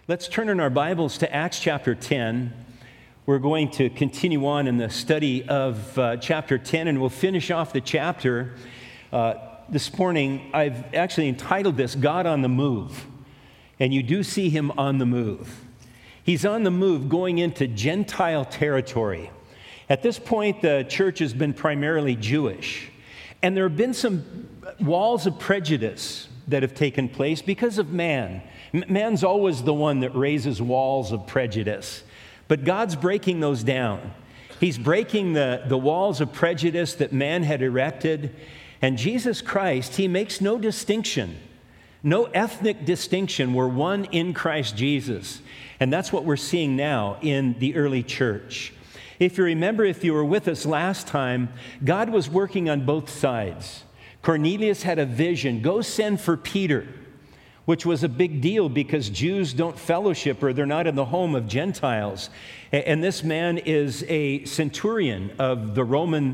Let's turn in our Bibles to Acts chapter 10. We're going to continue on in the study of chapter 10, and we'll finish off the chapter. This morning, I've actually entitled this, God on the Move. And you do see him on the move. He's on the move going into Gentile territory. At this point, the church has been primarily Jewish. And there have been some walls of prejudice that have taken place because of man. Man's always the one that raises walls of prejudice. But God's breaking those down. He's breaking the walls of prejudice that man had erected. And Jesus Christ, he makes no distinction, no ethnic distinction. We're one in Christ Jesus. And that's what we're seeing now in the early church. If you remember, if you were with us last time, God was working on both sides. Cornelius had a vision, go send for Peter, which was a big deal because Jews don't fellowship or they're not in the home of Gentiles. And this man is a centurion of the Roman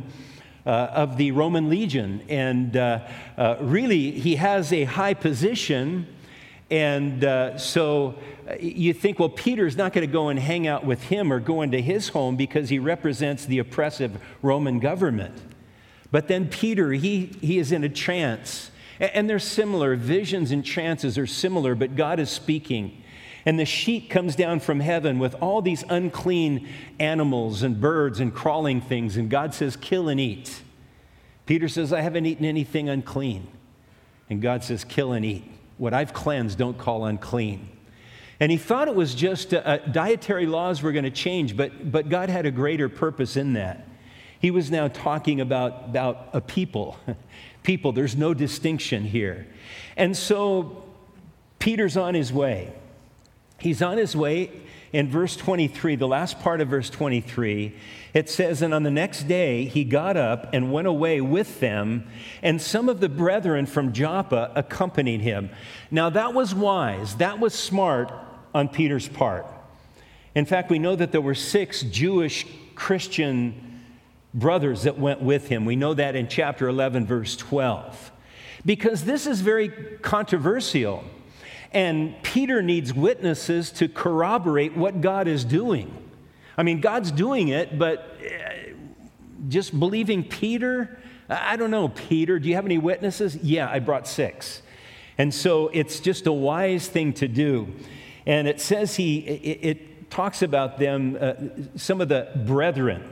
legion. And really, he has a high position. And so you think, well, Peter's not going to go and hang out with him or go into his home because he represents the oppressive Roman government. But then Peter, he is in a trance. And they're similar. Visions and trances are similar, but God is speaking. And the sheet comes down from heaven with all these unclean animals and birds and crawling things. And God says, kill and eat. Peter says, I haven't eaten anything unclean. And God says, kill and eat. What I've cleansed, don't call unclean. And he thought it was just dietary laws were going to change, but God had a greater purpose in that. He was now talking about a people. People, there's no distinction here. And so Peter's on his way. He's on his way in verse 23, the last part of verse 23. It says, and on the next day he got up and went away with them, and some of the brethren from Joppa accompanied him. Now that was wise. That was smart on Peter's part. In fact, we know that there were 6 Jewish Christian brothers that went with him. We know that in chapter 11, verse 12. Because this is very controversial. And Peter needs witnesses to corroborate what God is doing. I mean, God's doing it, but just believing Peter? I don't know, Peter, do you have any witnesses? Yeah, I brought 6. And so it's just a wise thing to do. And it says it talks about them, some of the brethren,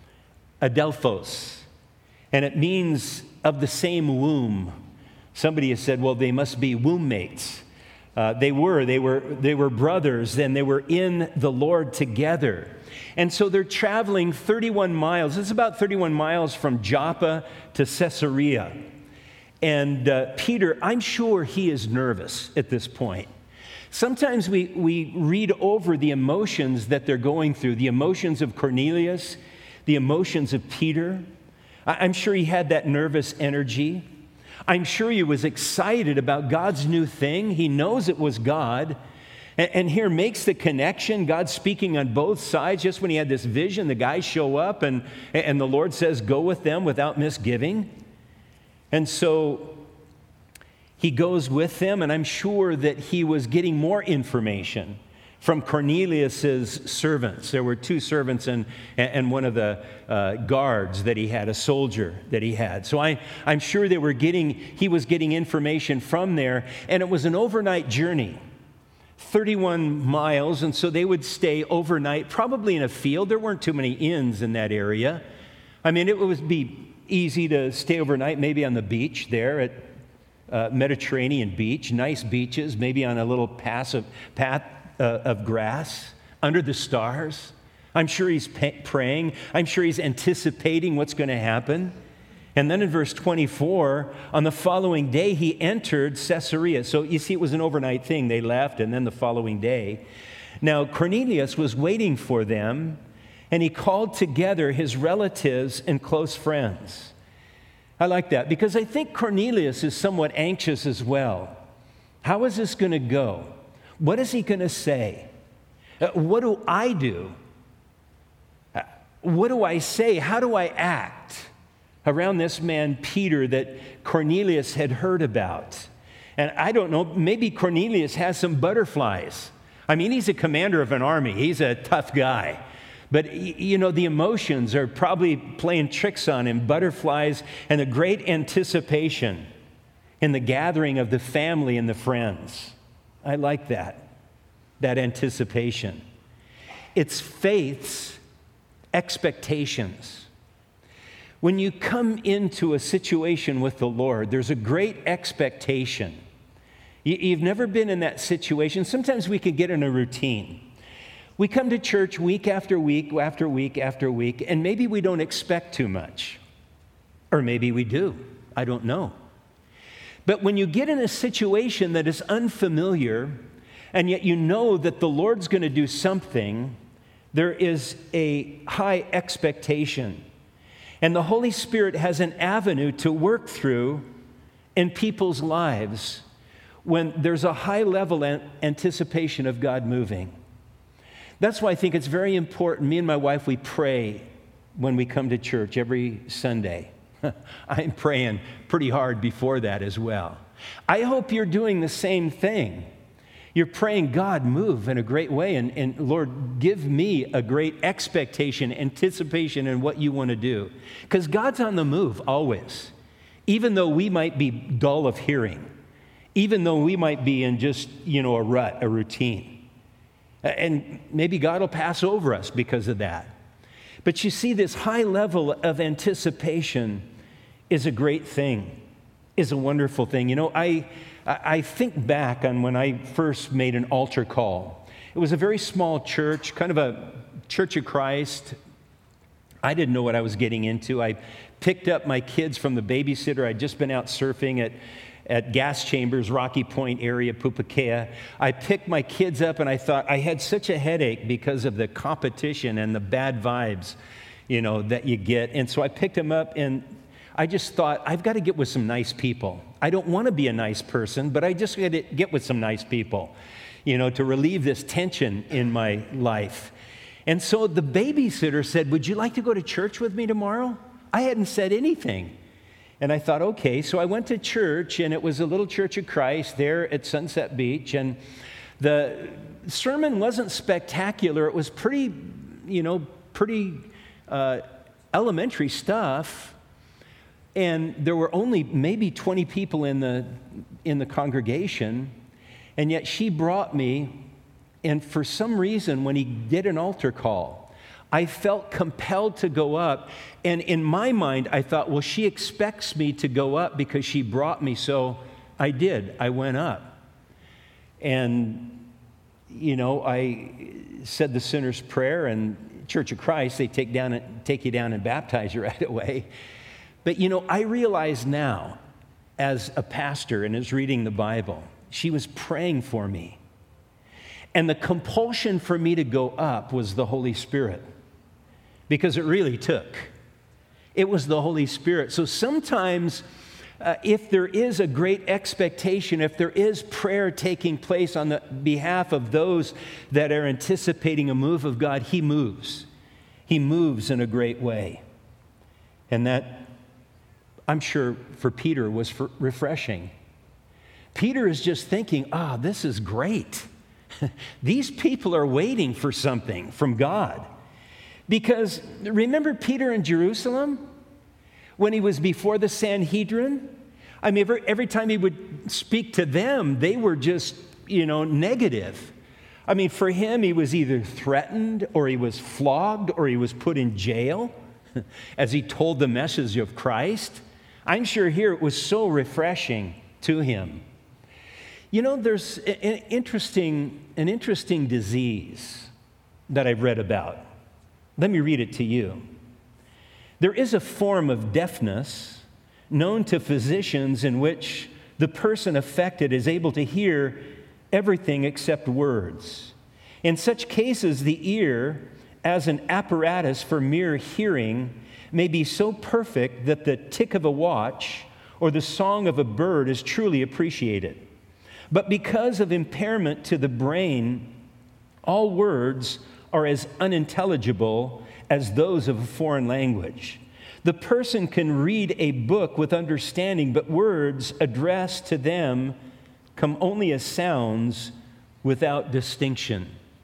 Adelphos, and it means of the same womb. Somebody has said, well, they must be womb mates. They were brothers, and they were in the Lord together. And so they're traveling 31 miles. It's about 31 miles from Joppa to Caesarea. And Peter, I'm sure he is nervous at this point. Sometimes we read over the emotions that they're going through, the emotions of Cornelius, the emotions of Peter. I'm sure he had that nervous energy. I'm sure he was excited about God's new thing. He knows it was God. And here makes the connection. God's speaking on both sides. Just when he had this vision, the guys show up and the Lord says, go with them without misgiving. And so he goes with them, and I'm sure that he was getting more information from Cornelius's servants. There were 2 servants and one of the guards that he had, a soldier that he had. So I'm sure he was getting information from there, and it was an overnight journey, 31 miles, and so they would stay overnight, probably in a field. There weren't too many inns in that area. I mean, it would be easy to stay overnight, maybe on the beach there at Mediterranean Beach, nice beaches, maybe on a little path of grass under the stars. I'm sure he's praying. I'm sure he's anticipating what's going to happen. And then in verse 24, on the following day, he entered Caesarea. So you see, it was an overnight thing. They left, and then the following day. Now, Cornelius was waiting for them, and he called together his relatives and close friends. I like that because I think Cornelius is somewhat anxious as well. How is this going to go? What is he going to say? What do I do? What do I say? How do I act around this man, Peter, that Cornelius had heard about? And I don't know, maybe Cornelius has some butterflies. I mean, he's a commander of an army. He's a tough guy. But, the emotions are probably playing tricks on him, butterflies, and a great anticipation in the gathering of the family and the friends. I like that anticipation. It's faith's expectations. When you come into a situation with the Lord, there's a great expectation. You've never been in that situation. Sometimes we can get in a routine. We come to church week after week after week after week, and maybe we don't expect too much. Or maybe we do. I don't know. But when you get in a situation that is unfamiliar, and yet you know that the Lord's going to do something, there is a high expectation. And the Holy Spirit has an avenue to work through in people's lives when there's a high level anticipation of God moving. That's why I think it's very important. Me and my wife, we pray when we come to church every Sunday. I'm praying pretty hard before that as well. I hope you're doing the same thing. You're praying, God, move in a great way, and Lord, give me a great expectation, anticipation in what you want to do. Because God's on the move always, even though we might be dull of hearing, even though we might be in just, a rut, a routine. And maybe God will pass over us because of that. But you see, this high level of anticipation is a great thing, is a wonderful thing. I think back on when I first made an altar call. It was a very small church, kind of a Church of Christ. I didn't know what I was getting into. I picked up my kids from the babysitter. I'd just been out surfing at Gas Chambers, Rocky Point area, Pupukea. I picked my kids up, and I thought I had such a headache because of the competition and the bad vibes, that you get. And so I picked them up, and I just thought, I've got to get with some nice people. I don't want to be a nice person, but I just got to get with some nice people, to relieve this tension in my life. And so the babysitter said, would you like to go to church with me tomorrow? I hadn't said anything. And I thought, okay. So I went to church, and it was a little Church of Christ there at Sunset Beach. And the sermon wasn't spectacular. It was pretty elementary stuff. And there were only maybe 20 people in the congregation. And yet she brought me, and for some reason, when he did an altar call, I felt compelled to go up. And in my mind, I thought, well, she expects me to go up because she brought me. So I did. I went up. And, I said the sinner's prayer, and Church of Christ, they take you down and baptize you right away. But, I realize now, as a pastor and as reading the Bible, she was praying for me. And the compulsion for me to go up was the Holy Spirit. Because it really took. It was the Holy Spirit. So sometimes, if there is a great expectation, if there is prayer taking place on the behalf of those that are anticipating a move of God, He moves. He moves in a great way. And that, I'm sure, for Peter was refreshing. Peter is just thinking, this is great. These people are waiting for something from God. Because remember Peter in Jerusalem when he was before the Sanhedrin? I mean, every time he would speak to them, they were just, negative. I mean, for him, he was either threatened or he was flogged or he was put in jail as he told the message of Christ. I'm sure here it was so refreshing to him. There's an interesting disease that I've read about. Let me read it to you. There is a form of deafness known to physicians in which the person affected is able to hear everything except words. In such cases, the ear, as an apparatus for mere hearing, may be so perfect that the tick of a watch or the song of a bird is truly appreciated. But because of impairment to the brain, all words are as unintelligible as those of a foreign language. The person can read a book with understanding, but words addressed to them come only as sounds without distinction.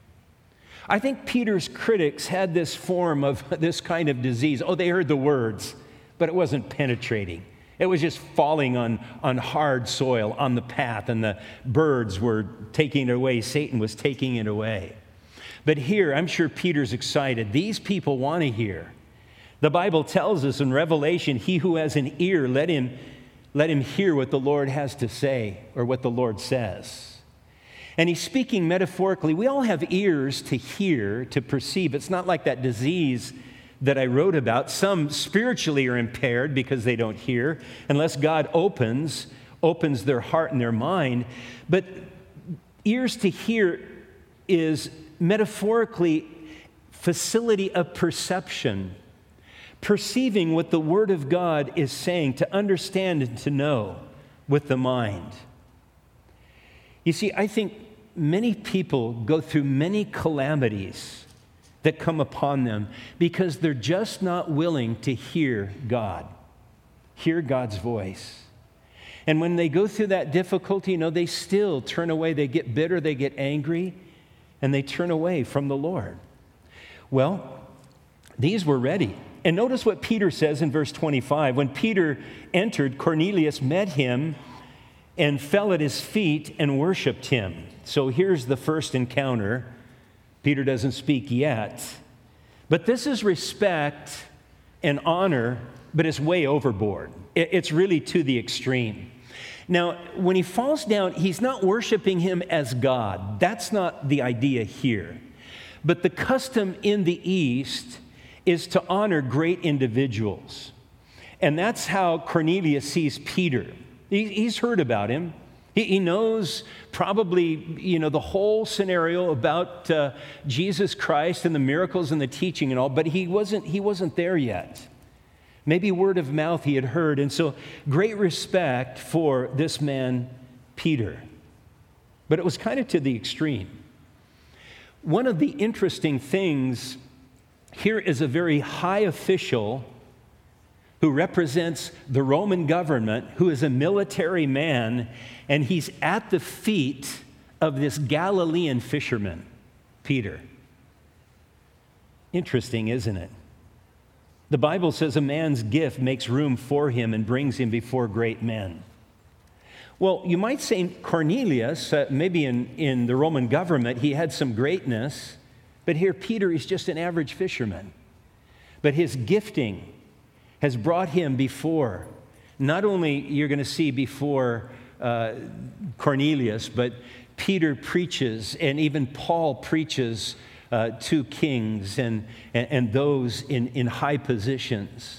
I think Peter's critics had this form of this kind of disease. Oh, they heard the words, but it wasn't penetrating. It was just falling on hard soil on the path, and the birds were taking it away. Satan was taking it away. But here, I'm sure Peter's excited. These people want to hear. The Bible tells us in Revelation, he who has an ear, let him hear what the Lord has to say, or what the Lord says. And he's speaking metaphorically. We all have ears to hear, to perceive. It's not like that disease that I wrote about. Some spiritually are impaired because they don't hear, unless God opens their heart and their mind. But ears to hear is metaphorically facility of perception, perceiving what the Word of God is saying, to understand and to know with the mind. You see, I think many people go through many calamities that come upon them because they're just not willing to hear God, hear God's voice. And when they go through that difficulty, they still turn away. They get bitter, they get angry, and they turn away from the Lord. Well, these were ready. And notice what Peter says in verse 25. When Peter entered, Cornelius met him and fell at his feet and worshiped him. So here's the first encounter. Peter doesn't speak yet. But this is respect and honor, but it's way overboard. It's really to the extreme. Now, when he falls down, he's not worshiping him as God. That's not the idea here. But the custom in the East is to honor great individuals. And that's how Cornelius sees Peter. He's heard about him. He knows probably, the whole scenario about Jesus Christ and the miracles and the teaching and all, but he wasn't there yet. Maybe word of mouth he had heard. And so great respect for this man, Peter. But it was kind of to the extreme. One of the interesting things here is a very high official who represents the Roman government, who is a military man, and he's at the feet of this Galilean fisherman, Peter. Interesting, isn't it? The Bible says a man's gift makes room for him and brings him before great men. Well, you might say Cornelius, maybe in the Roman government, he had some greatness, but here Peter is just an average fisherman. But his gifting has brought him before, not only you're going to see before Cornelius, but Peter preaches, and even Paul preaches to kings and those in high positions.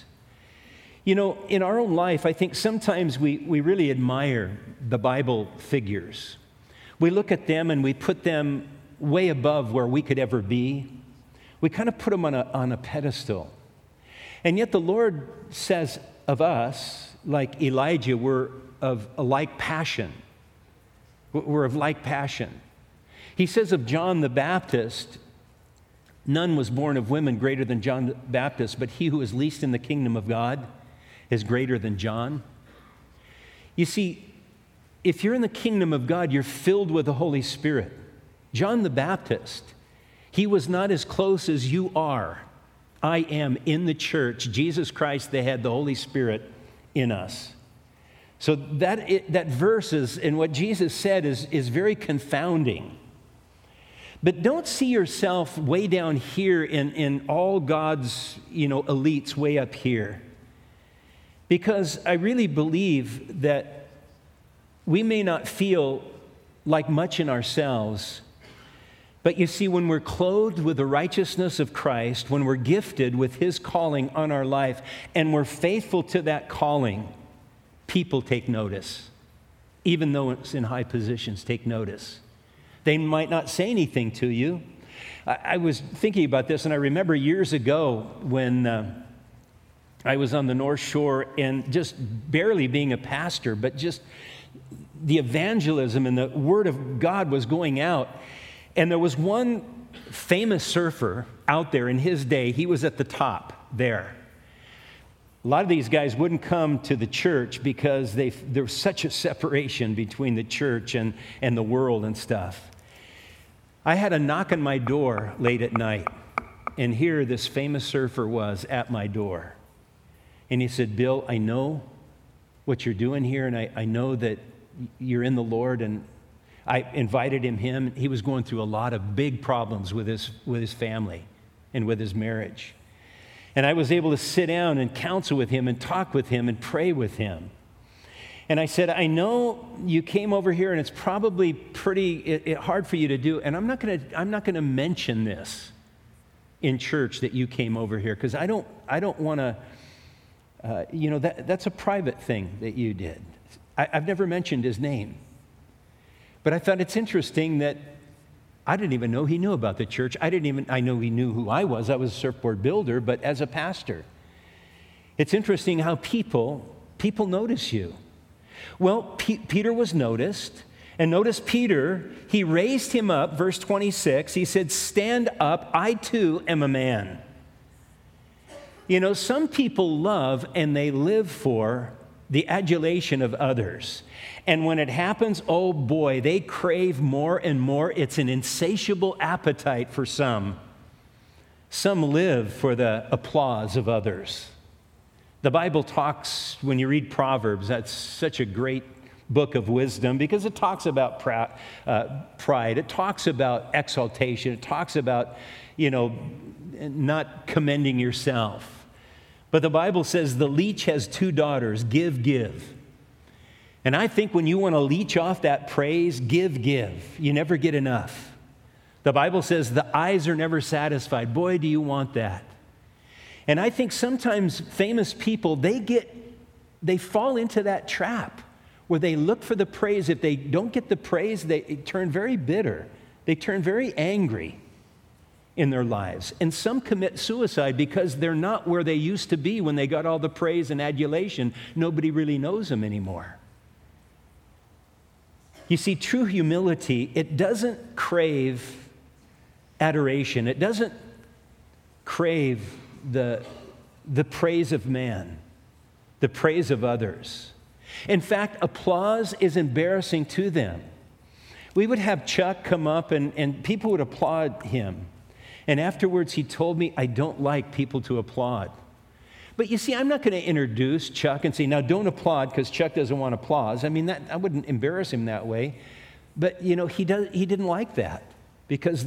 In our own life, I think sometimes we really admire the Bible figures. We look at them and we put them way above where we could ever be. We kind of put them on a pedestal. And yet the Lord says of us, like Elijah, we're of a like passion. We're of like passion. He says of John the Baptist, none was born of women greater than John the Baptist, but he who is least in the kingdom of God is greater than John. You see, if you're in the kingdom of God, you're filled with the Holy Spirit. John the Baptist, he was not as close as you are. I am in the church. Jesus Christ, they had the Holy Spirit in us. So that verse is, and what Jesus said is very confounding. But don't see yourself way down here in all God's, elites way up here. Because I really believe that we may not feel like much in ourselves, but you see, when we're clothed with the righteousness of Christ, when we're gifted with His calling on our life, and we're faithful to that calling, people take notice. Even though it's in high positions, take notice. They might not say anything to you. I was thinking about this, and I remember years ago when I was on the North Shore and just barely being a pastor, but just the evangelism and the Word of God was going out. And there was one famous surfer out there in his day. He was at the top there. A lot of these guys wouldn't come to the church because there was such a separation between the church and the world and stuff. I had a knock on my door late at night, and here this famous surfer was at my door. And he said, Bill, I know what you're doing here, and I know that you're in the Lord. And I invited him. He was going through a lot of big problems with his family and with his marriage. And I was able to sit down and counsel with him and talk with him and pray with him. And I said, I know you came over here, and it's probably pretty hard for you to do. And I'm not going to mention this in church that you came over here, because I don't want to. That's a private thing that you did. I've never mentioned his name, but I thought it's interesting that I didn't even know he knew about the church. I know he knew who I was. I was a surfboard builder, but as a pastor, it's interesting how people notice you. Well, Peter was noticed, and notice Peter, he raised him up, verse 26, he said, stand up, I too am a man. You know, some people love and they live for the adulation of others. And when it happens, oh boy, they crave more and more. It's an insatiable appetite for some. Some live for the applause of others. The Bible talks, when you read Proverbs, that's such a great book of wisdom because it talks about pride. It talks about exaltation. It talks about, not commending yourself. But the Bible says the leech has two daughters, give. And I think when you want to leech off that praise, give. You never get enough. The Bible says the eyes are never satisfied. Boy, do you want that. And I think sometimes famous people, they fall into that trap where they look for the praise. If they don't get the praise, they turn very bitter. They turn very angry in their lives. And some commit suicide because they're not where they used to be when they got all the praise and adulation. Nobody really knows them anymore. You see, true humility, it doesn't crave adoration. It doesn't crave the praise of man, the praise of others. In fact, applause is embarrassing to them. We would have Chuck come up and people would applaud him. And afterwards he told me, I don't like people to applaud. But you see, I'm not going to introduce Chuck and say, now don't applaud because Chuck doesn't want applause. I mean, I wouldn't embarrass him that way. But, he didn't like that because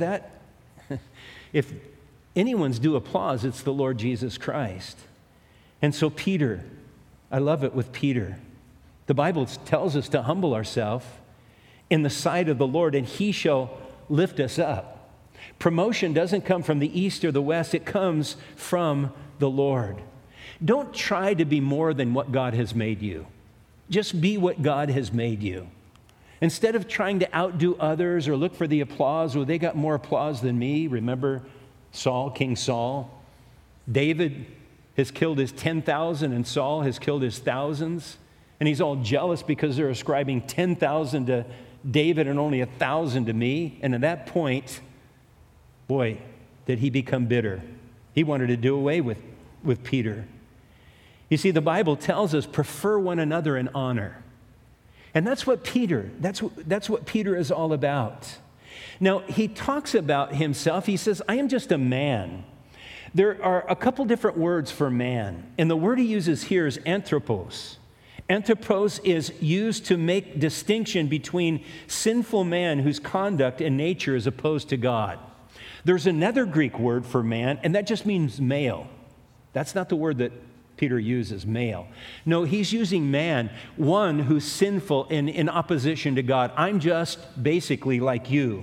if anyone's due applause, it's the Lord Jesus Christ. And so Peter, I love it with Peter. The Bible tells us to humble ourselves in the sight of the Lord, and he shall lift us up. Promotion doesn't come from the east or the west. It comes from the Lord. Don't try to be more than what God has made you. Just be what God has made you. Instead of trying to outdo others or look for the applause, well, they got more applause than me. Remember Saul, King Saul? David has killed his 10,000 and Saul has killed his thousands. And he's all jealous because they're ascribing 10,000 to David and only 1,000 to me. And at that point, boy, did he become bitter. He wanted to do away with Peter. You see, the Bible tells us, prefer one another in honor. And that's what Peter is all about. Now, he talks about himself. He says, I am just a man. There are a couple different words for man. And the word he uses here is anthropos. Anthropos is used to make distinction between sinful man whose conduct and nature is opposed to God. There's another Greek word for man, and that just means male. That's not the word that Peter uses, male. No, he's using man, one who's sinful and in opposition to God. I'm just basically like you.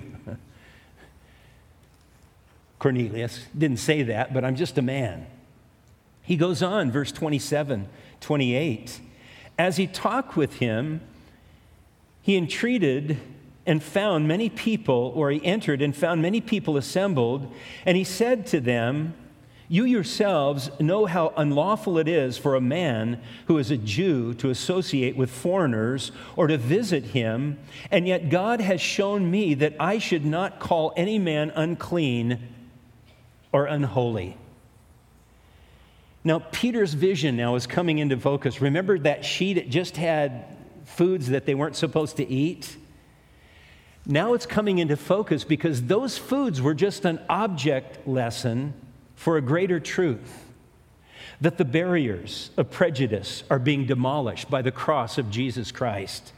Cornelius didn't say that, but I'm just a man. He goes on, verse 27, 28. As he talked with him, he entreated and found many people, or he entered and found many people assembled, and he said to them, you yourselves know how unlawful it is for a man who is a Jew to associate with foreigners or to visit him, and yet God has shown me that I should not call any man unclean or unholy. Now, Peter's vision now is coming into focus. Remember that sheet? It just had foods that they weren't supposed to eat. Now it's coming into focus because those foods were just an object lesson for a greater truth. That the barriers of prejudice are being demolished by the cross of Jesus Christ.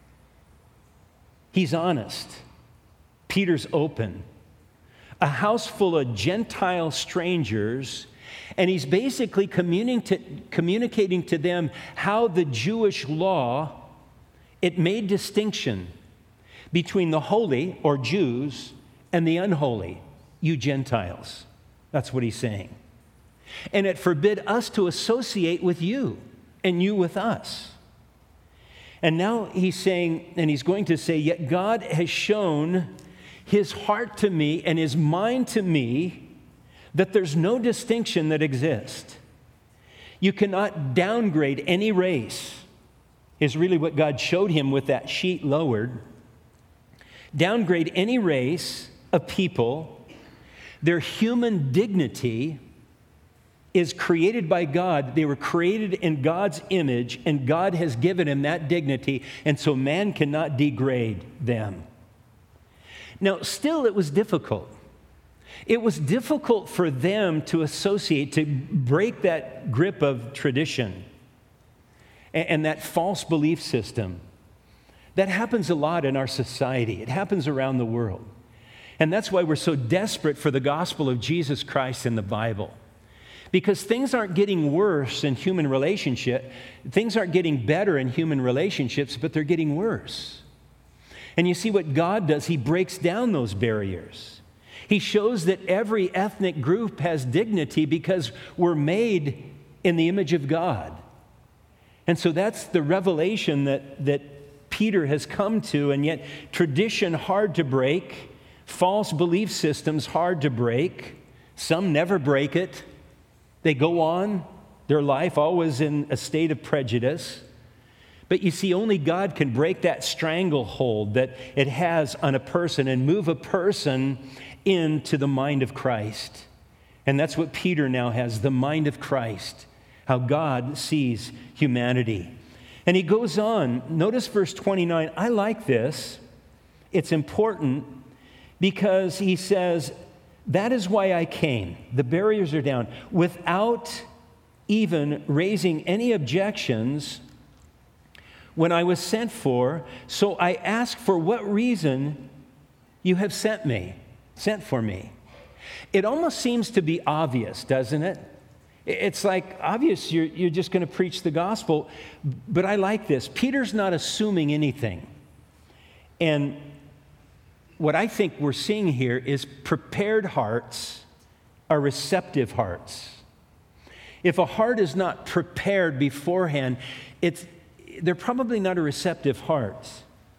He's honest. Peter's open. A house full of Gentile strangers, and he's basically communicating to them how the Jewish law, it made distinction between the holy, or Jews, and the unholy, you Gentiles. That's what he's saying. And it forbid us to associate with you, and you with us. And now he's saying, and he's going to say, yet God has shown his heart to me and his mind to me that there's no distinction that exists. You cannot downgrade any race, is really what God showed him with that sheet lowered. Downgrade any race of people. Their human dignity is created by God. They were created in God's image, and God has given them that dignity, and so man cannot degrade them. Now, still, it was difficult. It was difficult for them to associate, to break that grip of tradition and that false belief system. That happens a lot in our society. It happens around the world. And that's why we're so desperate for the gospel of Jesus Christ in the Bible. Because things aren't getting worse in human relationship. Things aren't getting better in human relationships, but they're getting worse. And you see what God does, he breaks down those barriers. He shows that every ethnic group has dignity because we're made in the image of God. And so that's the revelation that Peter has come to, and yet tradition hard to break, false belief systems hard to break. Some never break it. They go on, their life always in a state of prejudice. But you see, only God can break that stranglehold that it has on a person and move a person into the mind of Christ. And that's what Peter now has, the mind of Christ, how God sees humanity. And he goes on, notice verse 29. I like this. It's important because he says, that is why I came. The barriers are down. Without even raising any objections when I was sent for. So I ask for what reason you have sent for me. It almost seems to be obvious, doesn't it? It's like obvious you're just going to preach the gospel. But I like this. Peter's not assuming anything. And what I think we're seeing here is prepared hearts are receptive hearts. If a heart is not prepared beforehand, they're probably not a receptive heart.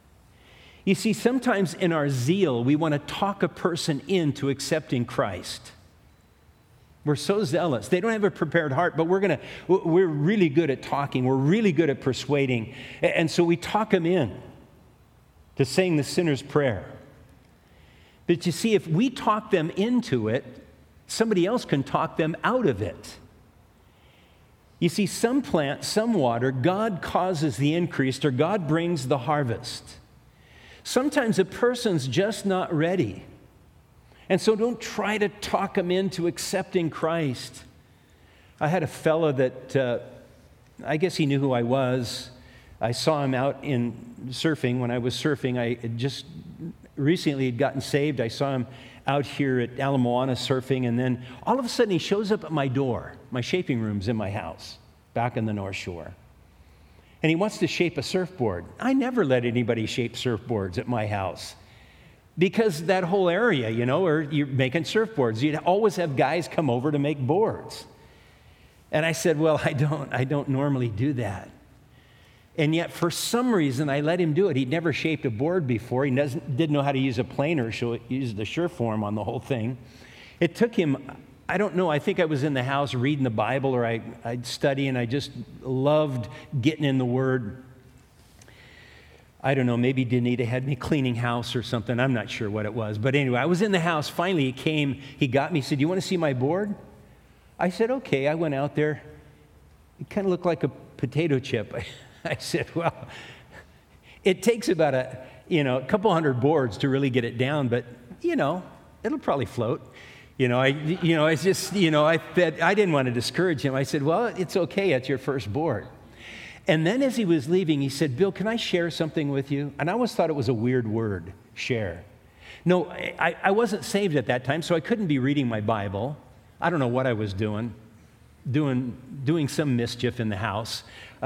You see, sometimes in our zeal, we want to talk a person into accepting Christ. We're so zealous. They don't have a prepared heart, but we're really good at talking. We're really good at persuading. And so we talk them in to saying the sinner's prayer. But you see, if we talk them into it, somebody else can talk them out of it. You see, some plant, some water, God causes the increase, or God brings the harvest. Sometimes a person's just not ready. And so don't try to talk them into accepting Christ. I had a fellow that, I guess he knew who I was. I saw him out in surfing. When I was surfing, I had just recently had gotten saved. I saw him out here at Ala Moana surfing, and then all of a sudden he shows up at my door. My shaping room's in my house, back in the North Shore. And he wants to shape a surfboard. I never let anybody shape surfboards at my house. Because that whole area, or you're making surfboards, you'd always have guys come over to make boards. And I said, well, I don't normally do that. And yet, for some reason, I let him do it. He'd never shaped a board before. He didn't know how to use a planer, so he used the Sureform on the whole thing. It took him, I don't know, I think I was in the house reading the Bible, or I'd study, and I just loved getting in the Word. I don't know, maybe Danita had me cleaning house or something. I'm not sure what it was. But anyway, I was in the house. Finally, he came, he got me, he said, "You want to see my board?" I said, "Okay." I went out there. It kind of looked like a potato chip. I said, "Well, it takes about a couple hundred boards to really get it down, but, it'll probably float. I didn't want to discourage him. I said, well, it's okay. It's your first board. And then as he was leaving, he said, Bill, can I share something with you? And I always thought it was a weird word, share. No, I wasn't saved at that time, so I couldn't be reading my Bible. I don't know what I was doing some mischief in the house.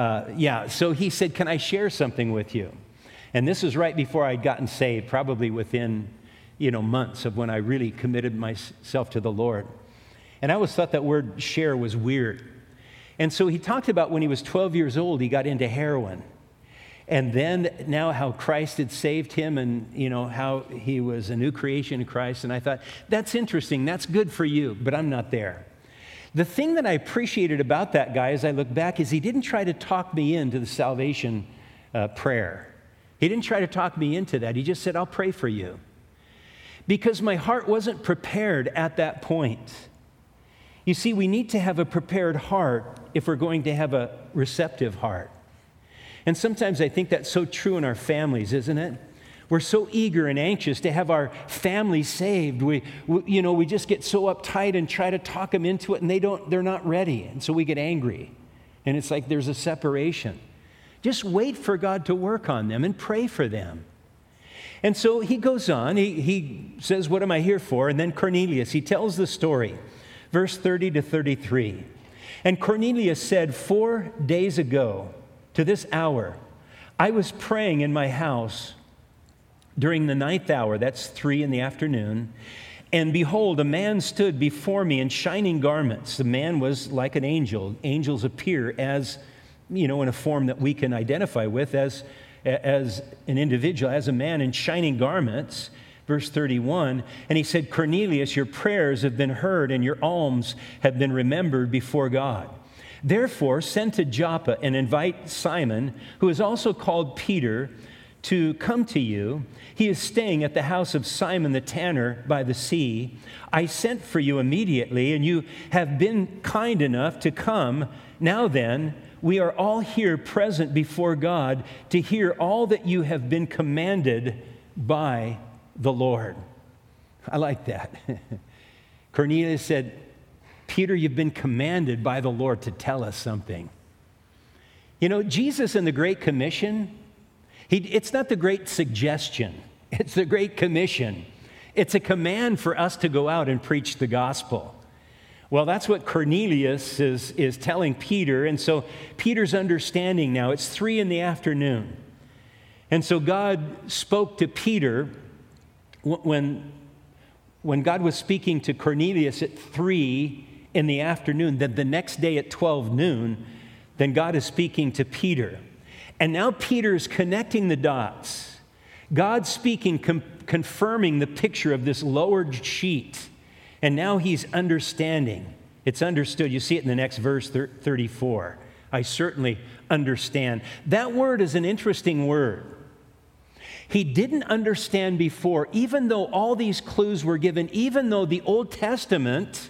So he said, can I share something with you? And this was right before I'd gotten saved, probably within, months of when I really committed myself to the Lord. And I always thought that word share was weird. And so he talked about when he was 12 years old, he got into heroin. And then now how Christ had saved him and, how he was a new creation in Christ. And I thought, that's interesting. That's good for you, but I'm not there. The thing that I appreciated about that guy as I look back is he didn't try to talk me into the salvation prayer. He didn't try to talk me into that. He just said, I'll pray for you. Because my heart wasn't prepared at that point. You see, we need to have a prepared heart if we're going to have a receptive heart. And sometimes I think that's so true in our families, isn't it? We're so eager and anxious to have our family saved. We just get so uptight and try to talk them into it, and they're not ready. And so we get angry. And it's like there's a separation. Just wait for God to work on them and pray for them. And so he goes on. He says, what am I here for? And then Cornelius, he tells the story. Verse 30 to 33. And Cornelius said, 4 days ago to this hour, I was praying in my house during the 9th hour, that's 3 p.m, and behold, a man stood before me in shining garments. The man was like an angel. Angels appear as, in a form that we can identify with as an individual, as a man in shining garments. Verse 31, and he said, Cornelius, your prayers have been heard and your alms have been remembered before God. Therefore, send to Joppa and invite Simon, who is also called Peter, to come to you. He is staying at the house of Simon the tanner by the sea. I sent for you immediately, and you have been kind enough to come. Now then, we are all here present before God to hear all that you have been commanded by the Lord. I like that. Cornelius said, Peter, you've been commanded by the Lord to tell us something. Jesus in the Great Commission, it's not the Great Suggestion. It's the Great Commission. It's a command for us to go out and preach the gospel. Well, that's what Cornelius is telling Peter. And so Peter's understanding now. It's 3 p.m. And so God spoke to Peter when God was speaking to Cornelius at 3 p.m, then the next day at 12 noon, then God is speaking to Peter. And now Peter's connecting the dots. God speaking, confirming the picture of this lowered sheet. And now he's understanding. It's understood. You see it in the next verse, 34. I certainly understand. That word is an interesting word. He didn't understand before, even though all these clues were given, even though the Old Testament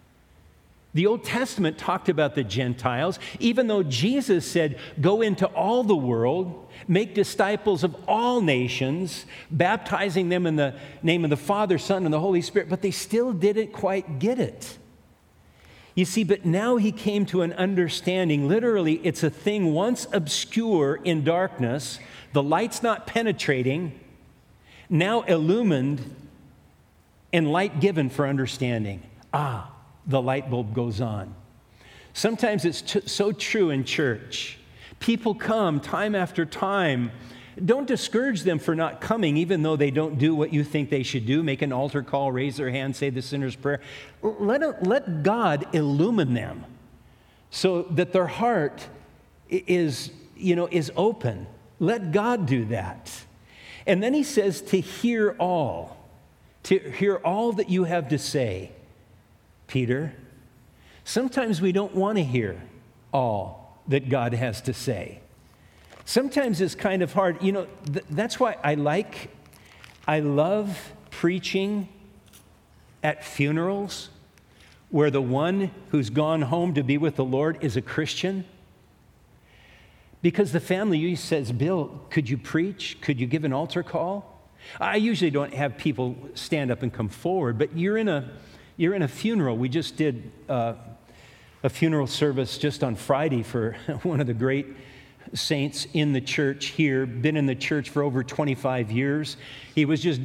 talked about the Gentiles, even though Jesus said, go into all the world, make disciples of all nations, baptizing them in the name of the Father, Son, and the Holy Spirit, but they still didn't quite get it. You see, but now he came to an understanding. Literally, it's a thing once obscure in darkness, the light's not penetrating, now illumined and light given for understanding. The light bulb goes on. Sometimes it's so true in church. People come time after time. Don't discourage them for not coming, even though they don't do what you think they should do. Make an altar call, raise their hand, say the sinner's prayer. Let God illumine them so that their heart is open. Let God do that. And then he says to hear all that you have to say. Peter, sometimes we don't want to hear all that God has to say. Sometimes it's kind of hard. That's why I love preaching at funerals where the one who's gone home to be with the Lord is a Christian. Because the family usually says, Bill, could you preach? Could you give an altar call? I usually don't have people stand up and come forward, but you're in a funeral. We just did a funeral service just on Friday for one of the great saints in the church here, been in the church for over 25 years. He was just,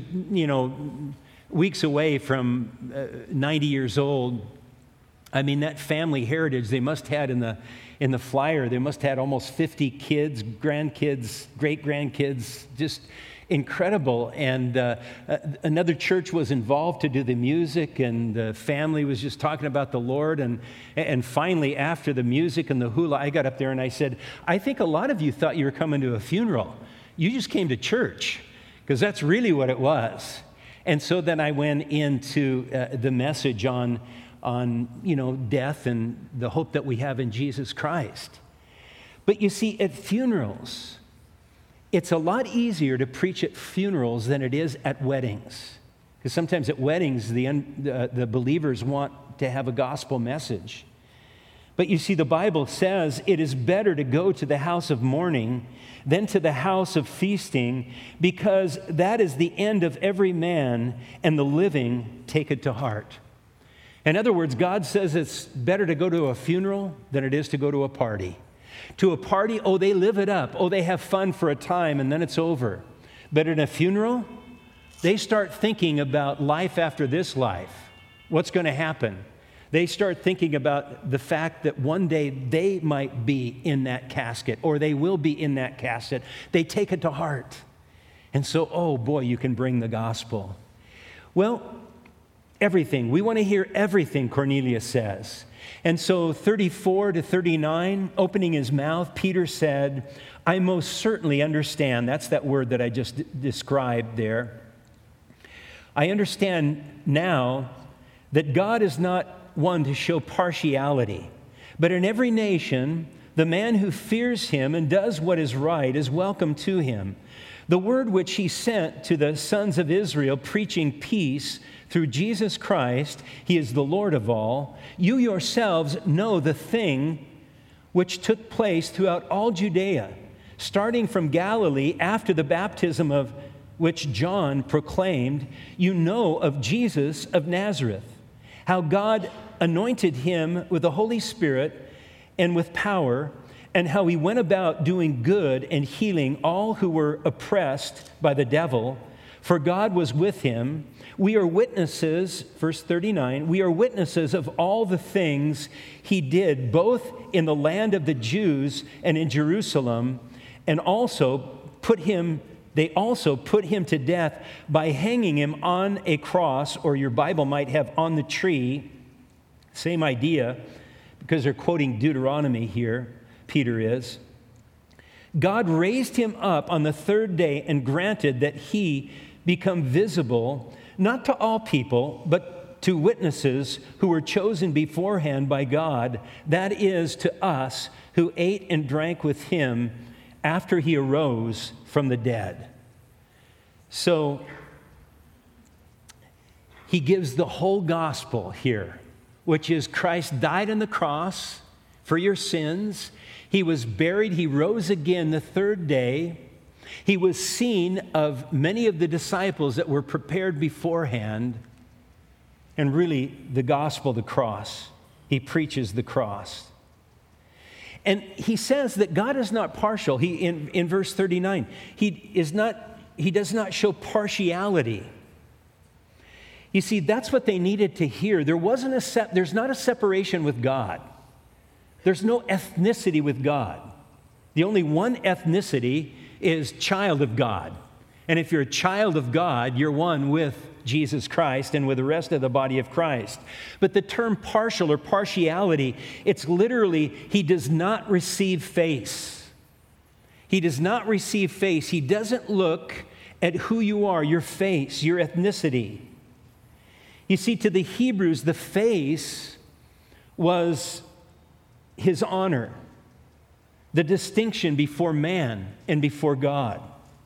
weeks away from 90 years old. I mean, that family heritage they must have in the flyer, they must have had almost 50 kids, grandkids, great-grandkids, just incredible. And another church was involved to do the music, and the family was just talking about the Lord. And finally, after the music and the hula, I got up there and I said, I think a lot of you thought you were coming to a funeral. You just came to church, because that's really what it was. And so then I went into the message on death and the hope that we have in Jesus Christ. But you see, at funerals, it's a lot easier to preach at funerals than it is at weddings. Because sometimes at weddings, the believers want to have a gospel message. But you see, the Bible says it is better to go to the house of mourning than to the house of feasting, because that is the end of every man, and the living take it to heart. In other words, God says it's better to go to a funeral than it is to go to a party. To a party, they live it up. They have fun for a time, and then it's over. But in a funeral, they start thinking about life after this life. What's going to happen? They start thinking about the fact that one day they might be in that casket, or they will be in that casket. They take it to heart. And so, oh boy, you can bring the gospel. Well, everything. We want to hear everything, Cornelius says. And so 34 to 39, opening his mouth, Peter said, I most certainly understand. That's that word that I just described there. I understand now that God is not one to show partiality, but in every nation, the man who fears him and does what is right is welcome to him. The word which he sent to the sons of Israel, preaching peace through Jesus Christ, he is the Lord of all. You yourselves know the thing which took place throughout all Judea, starting from Galilee after the baptism of which John proclaimed. You know of Jesus of Nazareth, how God anointed him with the Holy Spirit and with power, and how he went about doing good and healing all who were oppressed by the devil, for God was with him. We are witnesses, verse 39, we are witnesses of all the things he did, both in the land of the Jews and in Jerusalem, and they also put him to death by hanging him on a cross, or your Bible might have on the tree. Same idea, because they're quoting Deuteronomy here, Peter is. God raised him up on the third day and granted that he become visible, not to all people, but to witnesses who were chosen beforehand by God, that is, to us who ate and drank with him after he arose from the dead. So he gives the whole gospel here, which is Christ died on the cross for your sins. He was buried. He rose again the third day. He was seen of many of the disciples that were prepared beforehand. And really, the gospel, the cross. He preaches the cross. And he says that God is not partial. In verse 39, he does not show partiality. You see, that's what they needed to hear. There's not a separation with God. There's no ethnicity with God. The only one ethnicity is child of God. And if you're a child of God, you're one with Jesus Christ and with the rest of the body of Christ. But the term partial or partiality, it's literally, he does not receive face. He does not receive face. He doesn't look at who you are, your face, your ethnicity. You see, to the Hebrews, the face was his honor, the distinction before man and before God.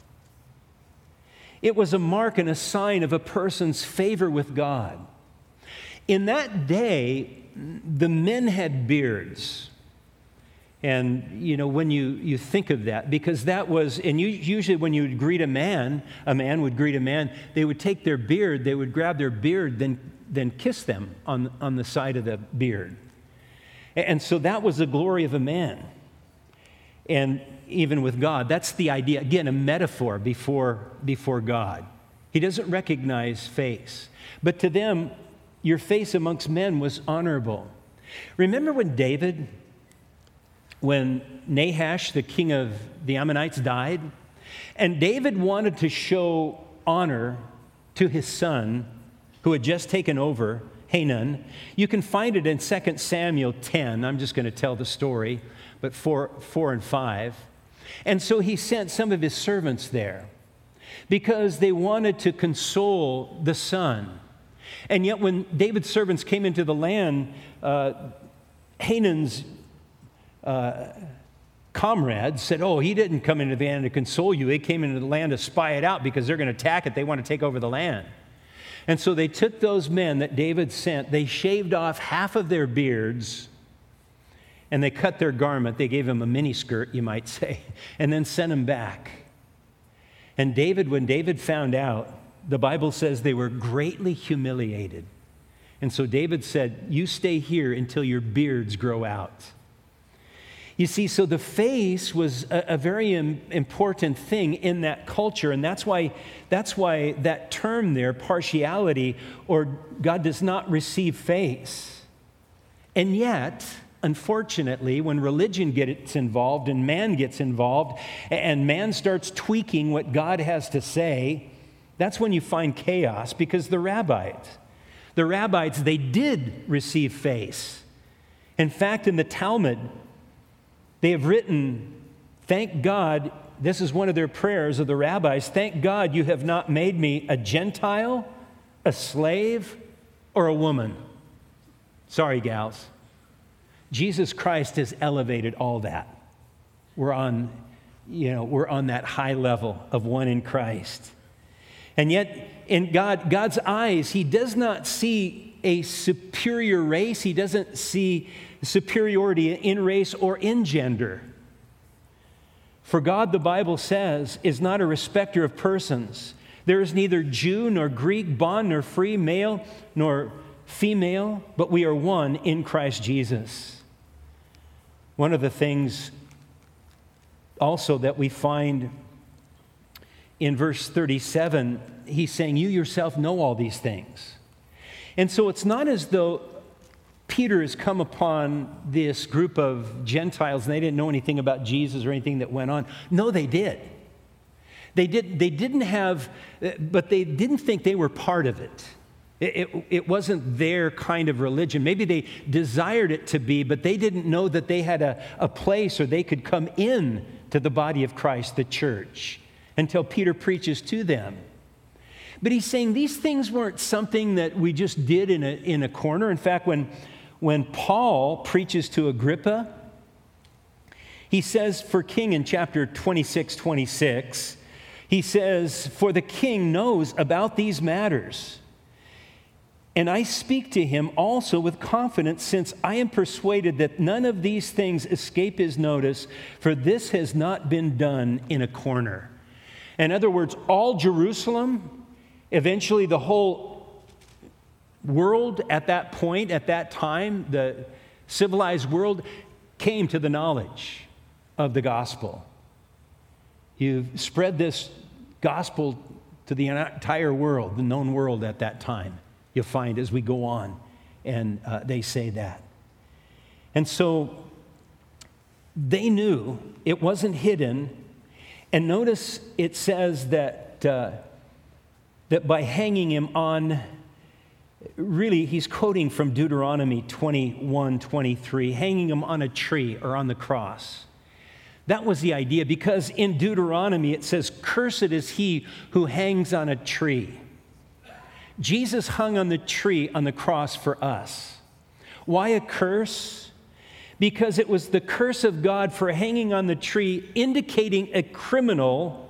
It was a mark and a sign of a person's favor with God. In that day, the men had beards. And, when you think of that, because that was, and usually when you would greet a man would greet a man, they would take their beard, they would grab their beard, then kiss them on the side of the beard. And so that was the glory of a man. And even with God, that's the idea. Again, a metaphor before God. He doesn't recognize face. But to them, your face amongst men was honorable. Remember when Nahash, the king of the Ammonites, died? And David wanted to show honor to his son, who had just taken over, Hanun. You can find it in 2 Samuel 10. I'm just going to tell the story, but 4 and 5. And so he sent some of his servants there because they wanted to console the son. And yet when David's servants came into the land, Hanun's comrades said, he didn't come into the land to console you. He came into the land to spy it out because they're going to attack it. They want to take over the land. And so they took those men that David sent, they shaved off half of their beards, and they cut their garment. They gave them a miniskirt, you might say, and then sent them back. And when David found out, the Bible says they were greatly humiliated. And so David said, you stay here until your beards grow out. You see, so the face was a very important thing in that culture, and that's why that term there, partiality, or God does not receive face. And yet, unfortunately, when religion gets involved and man gets involved and man starts tweaking what God has to say, that's when you find chaos, because the rabbis, they did receive face. In fact, in the Talmud, they have written, thank God, this is one of their prayers of the rabbis, thank God you have not made me a Gentile, a slave, or a woman. Sorry, gals. Jesus Christ has elevated all that. We're on that high level of one in Christ. And yet, in God's eyes, He does not see a superior race. He doesn't see superiority in race or in gender. For God, the Bible says, is not a respecter of persons. There is neither Jew nor Greek, bond nor free, male nor female, but we are one in Christ Jesus. One of the things also that we find in verse 37, he's saying, you yourself know all these things. And so it's not as though Peter has come upon this group of Gentiles and they didn't know anything about Jesus or anything that went on. No, they did. They didn't have, but they didn't think they were part of it. It wasn't their kind of religion. Maybe they desired it to be, but they didn't know that they had a place or they could come in to the body of Christ, the church, until Peter preaches to them. But he's saying these things weren't something that we just did in a corner. In fact, when Paul preaches to Agrippa, he says for king in chapter 26, he says, for the king knows about these matters. And I speak to him also with confidence, since I am persuaded that none of these things escape his notice, for this has not been done in a corner. In other words, all Jerusalem, eventually the whole world at that point, at that time, the civilized world, came to the knowledge of the gospel. You spread this gospel to the entire world, the known world at that time. You'll find as we go on, and they say that. And so they knew it wasn't hidden. And notice it says that by hanging him on, really he's quoting from Deuteronomy 21:23, hanging him on a tree or on the cross. That was the idea, because in Deuteronomy it says, cursed is he who hangs on a tree. Jesus hung on the tree on the cross for us. Why a curse? Because it was the curse of God for hanging on the tree, indicating a criminal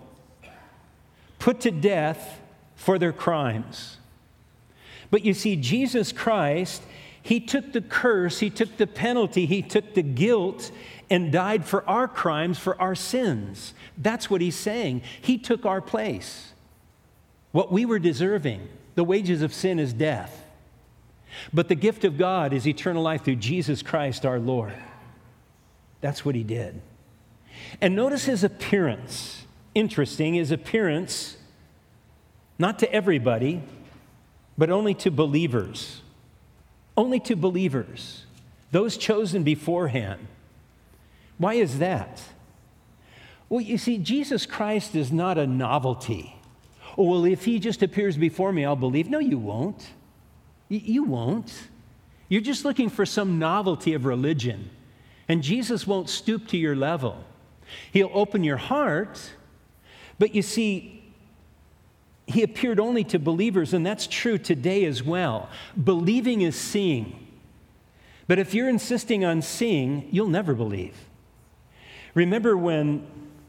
put to death for their crimes. But you see, Jesus Christ, He took the curse, he took the penalty, he took the guilt and died for our crimes, for our sins. That's what he's saying. He took our place. What we were deserving. The wages of sin is death. But the gift of God is eternal life through Jesus Christ our Lord. That's what he did. And notice his appearance. Interesting, his appearance, not to everybody, but only to believers. Only to believers. Those chosen beforehand. Why is that? Well, you see, Jesus Christ is not a novelty. Oh, well, if he just appears before me, I'll believe. No, you won't. You won't. You're just looking for some novelty of religion. And Jesus won't stoop to your level. He'll open your heart, but you see, he appeared only to believers, and that's true today as well. Believing is seeing. But if you're insisting on seeing, you'll never believe. Remember when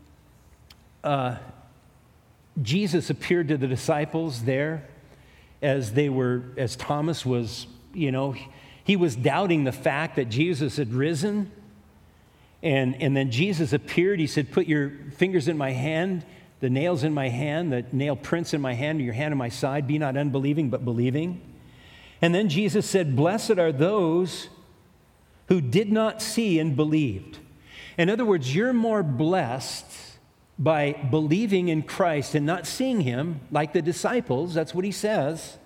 Jesus appeared to the disciples there as Thomas was, he was doubting the fact that Jesus had risen. And then Jesus appeared. He said, put your fingers in my hand, the nails in my hand, the nail prints in my hand, your hand in my side. Be not unbelieving, but believing. And then Jesus said, blessed are those who did not see and believed. In other words, you're more blessed by believing in Christ and not seeing him like the disciples. That's what he says.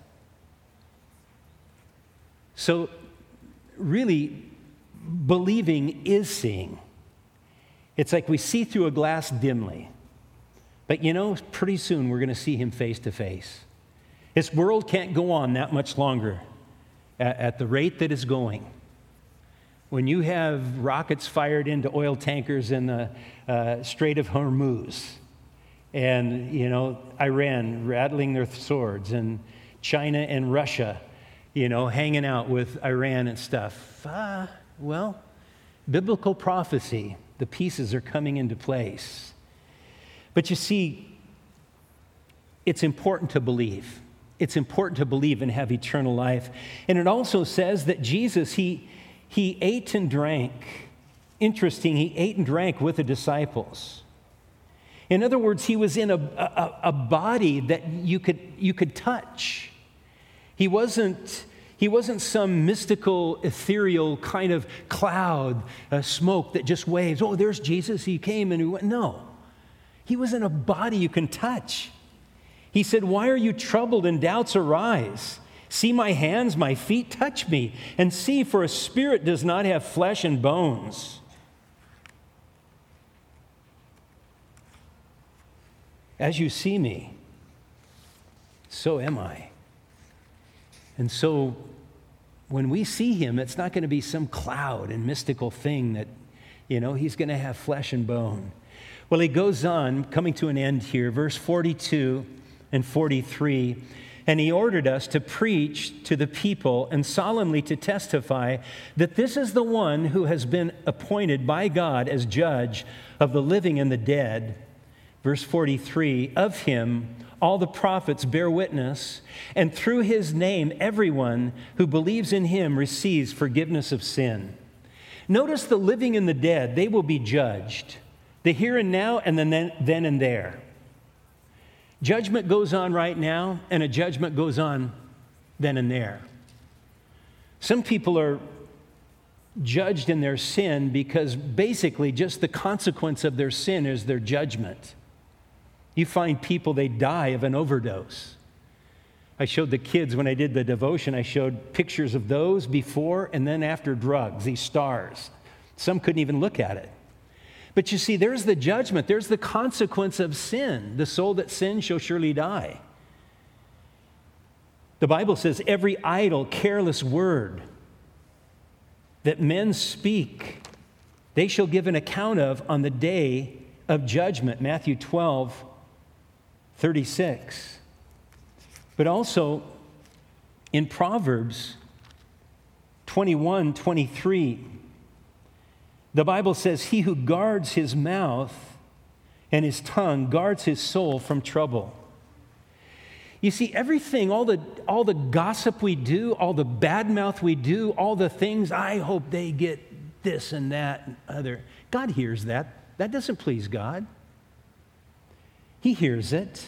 So really, believing is seeing. It's like we see through a glass dimly. But pretty soon we're going to see him face to face. This world can't go on that much longer at the rate that it's going. When you have rockets fired into oil tankers in the Strait of Hormuz, and, Iran rattling their swords, and China and Russia, hanging out with Iran and stuff. Biblical prophecy, the pieces are coming into place. But you see, it's important to believe. It's important to believe and have eternal life. And it also says that Jesus, he ate and drank. Interesting, he ate and drank with the disciples. In other words, he was in a body that you could touch. He wasn't some mystical, ethereal kind of cloud, smoke that just waves. Oh, there's Jesus. He came and he went. No. He was in a body you can touch. He said, why are you troubled and doubts arise? See my hands, my feet, touch me, and see, for a spirit does not have flesh and bones. As you see me, so am I. And so when we see him, it's not going to be some cloud and mystical thing that, he's going to have flesh and bone. Well, he goes on, coming to an end here, verse 42 and 43, and he ordered us to preach to the people and solemnly to testify that this is the one who has been appointed by God as judge of the living and the dead. Verse 43, of him all the prophets bear witness, and through his name everyone who believes in him receives forgiveness of sin. Notice the living and the dead, they will be judged. The here and now and the then and there. Judgment goes on right now, and a judgment goes on then and there. Some people are judged in their sin because basically just the consequence of their sin is their judgment. You find people, they die of an overdose. I showed the kids when I did the devotion, I showed pictures of those before and then after drugs, these stars. Some couldn't even look at it. But you see, there's the judgment. There's the consequence of sin. The soul that sins shall surely die. The Bible says every idle, careless word that men speak, they shall give an account of on the day of judgment. Matthew 12:36. But also in Proverbs 21:23. The Bible says, he who guards his mouth and his tongue guards his soul from trouble. You see, everything, all the gossip we do, all the bad mouth we do, all the things, I hope they get this and that and other. God hears that. That doesn't please God. He hears it.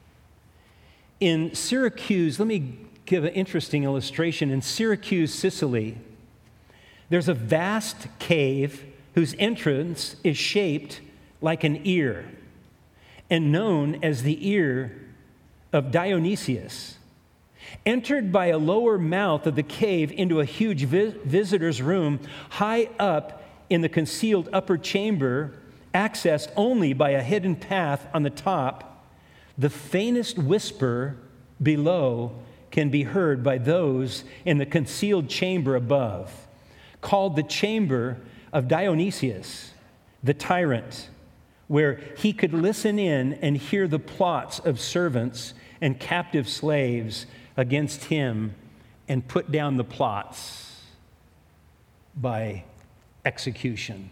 In Syracuse, let me give an interesting illustration. In Syracuse, Sicily, there's a vast cave whose entrance is shaped like an ear and known as the ear of Dionysius. Entered by a lower mouth of the cave into a huge visitor's room high up in the concealed upper chamber, accessed only by a hidden path on the top, the faintest whisper below can be heard by those in the concealed chamber above, called the chamber of Dionysius, the tyrant, where he could listen in and hear the plots of servants and captive slaves against him and put down the plots by execution.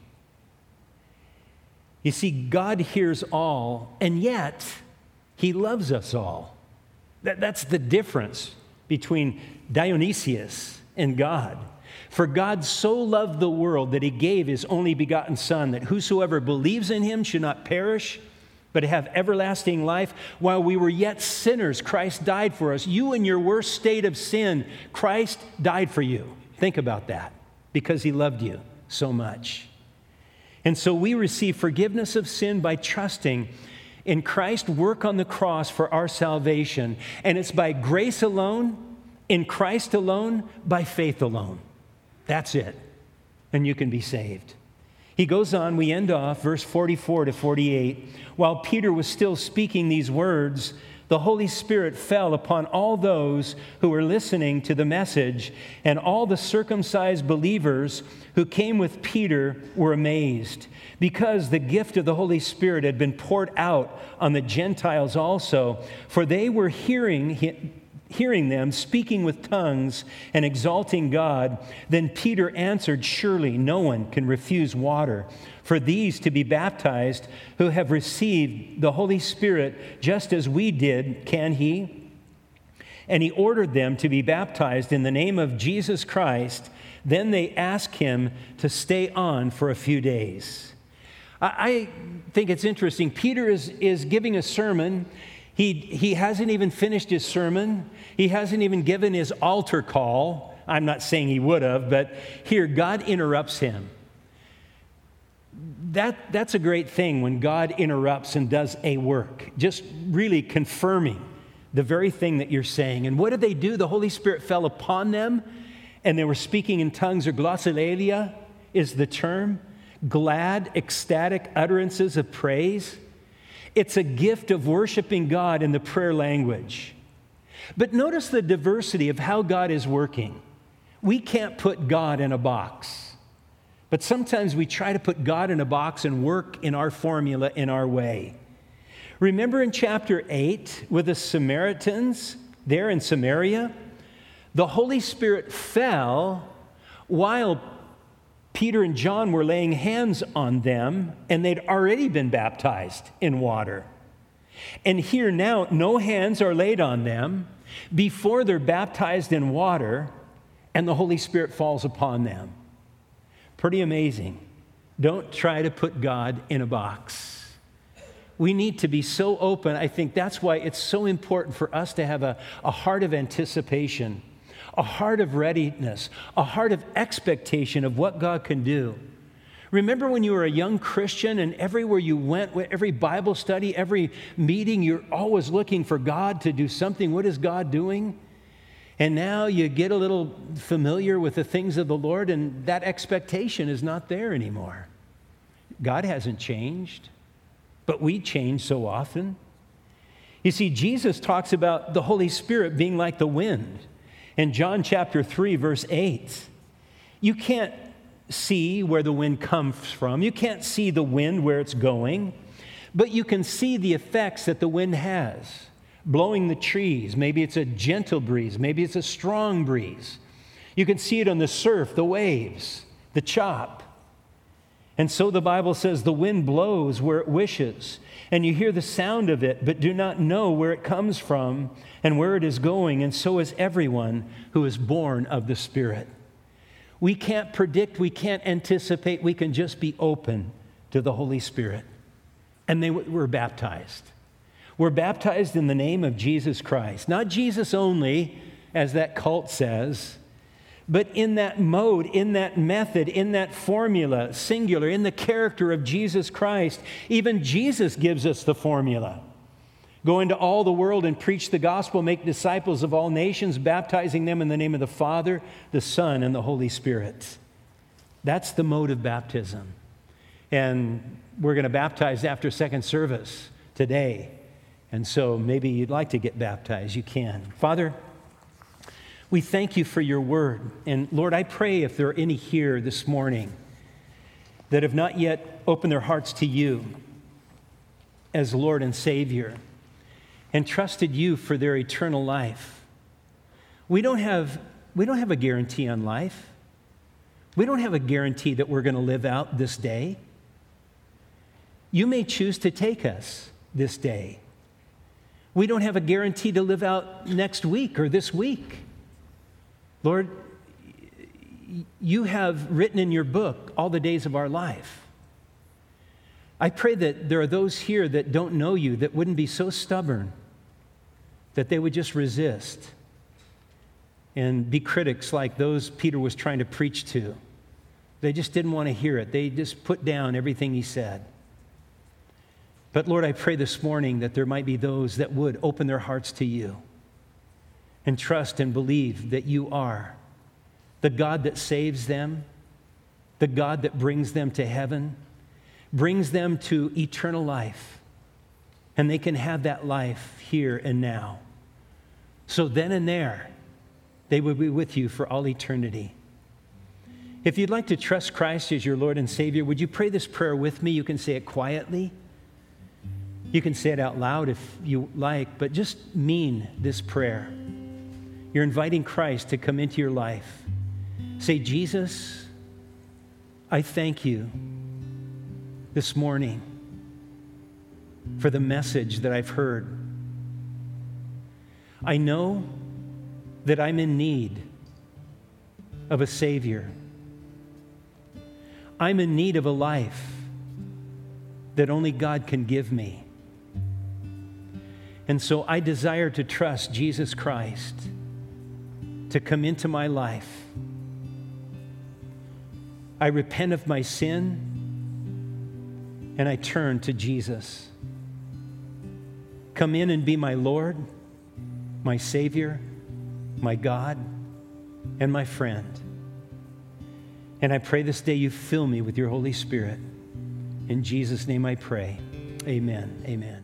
You see, God hears all, and yet he loves us all. That's the difference between Dionysius and God. For God so loved the world that he gave his only begotten Son, that whosoever believes in him should not perish, but have everlasting life. While we were yet sinners, Christ died for us. You in your worst state of sin, Christ died for you. Think about that, because he loved you so much. And so we receive forgiveness of sin by trusting in Christ's work on the cross for our salvation. And it's by grace alone, in Christ alone, by faith alone. That's it. And you can be saved. He goes on, we end off, verse 44 to 48. While Peter was still speaking these words, the Holy Spirit fell upon all those who were listening to the message, and all the circumcised believers who came with Peter were amazed, because the gift of the Holy Spirit had been poured out on the Gentiles also, for they were hearing them speaking with tongues and exalting God. Then Peter answered, "Surely no one can refuse water for these to be baptized who have received the Holy Spirit just as we did, can he?" And he ordered them to be baptized in the name of Jesus Christ. Then they asked him to stay on for a few days. I think it's interesting. Peter is giving a sermon. He hasn't even finished his sermon. He hasn't even given his altar call. I'm not saying he would have, but here God interrupts him. That's a great thing when God interrupts and does a work, just really confirming the very thing that you're saying. And what did they do? The Holy Spirit fell upon them, and they were speaking in tongues, or glossolalia is the term, glad, ecstatic utterances of praise. It's a gift of worshiping God in the prayer language. But notice the diversity of how God is working. We can't put God in a box. But sometimes we try to put God in a box and work in our formula, in our way. Remember in chapter 8 with the Samaritans there in Samaria? The Holy Spirit fell while Peter and John were laying hands on them, and they'd already been baptized in water. And here now, no hands are laid on them before they're baptized in water, and the Holy Spirit falls upon them. Pretty amazing. Don't try to put God in a box. We need to be so open. I think that's why it's so important for us to have a heart of anticipation, a heart of readiness, a heart of expectation of what God can do. Remember when you were a young Christian and everywhere you went, every Bible study, every meeting, you're always looking for God to do something. What is God doing? And now you get a little familiar with the things of the Lord, and that expectation is not there anymore. God hasn't changed, but we change so often. You see, Jesus talks about the Holy Spirit being like the wind. In John chapter 3, verse 8, you can't see where the wind comes from. You can't see the wind where it's going, but you can see the effects that the wind has, blowing the trees. Maybe it's a gentle breeze. Maybe it's a strong breeze. You can see it on the surf, the waves, the chop. And so the Bible says the wind blows where it wishes, and you hear the sound of it, but do not know where it comes from and where it is going, and so is everyone who is born of the Spirit. We can't predict, we can't anticipate, we can just be open to the Holy Spirit. And we're baptized. We're baptized in the name of Jesus Christ. Not Jesus only, as that cult says, but in that mode, in that method, in that formula, singular, in the character of Jesus Christ. Even Jesus gives us the formula. Go into all the world and preach the gospel, make disciples of all nations, baptizing them in the name of the Father, the Son, and the Holy Spirit. That's the mode of baptism. And we're going to baptize after second service today. And so maybe you'd like to get baptized. You can. Father, we thank you for your word. And Lord, I pray if there are any here this morning that have not yet opened their hearts to you as Lord and Savior and trusted you for their eternal life. We don't have a guarantee on life. We don't have a guarantee that we're going to live out this day. You may choose to take us this day. We don't have a guarantee to live out next week or this week. Lord, you have written in your book all the days of our life. I pray that there are those here that don't know you that wouldn't be so stubborn that they would just resist and be critics like those Peter was trying to preach to. They just didn't want to hear it. They just put down everything he said. But Lord, I pray this morning that there might be those that would open their hearts to you and trust and believe that you are the God that saves them, the God that brings them to heaven, brings them to eternal life, and they can have that life here and now. So then and there, they will be with you for all eternity. If you'd like to trust Christ as your Lord and Savior, would you pray this prayer with me? You can say it quietly. You can say it out loud if you like, but just mean this prayer. You're inviting Christ to come into your life. Say, Jesus, I thank you this morning for the message that I've heard. I know that I'm in need of a Savior. I'm in need of a life that only God can give me. And so I desire to trust Jesus Christ to come into my life. I repent of my sin and I turn to Jesus. Come in and be my Lord, my Savior, my God, and my friend. And I pray this day you fill me with your Holy Spirit. In Jesus' name I pray. Amen. Amen.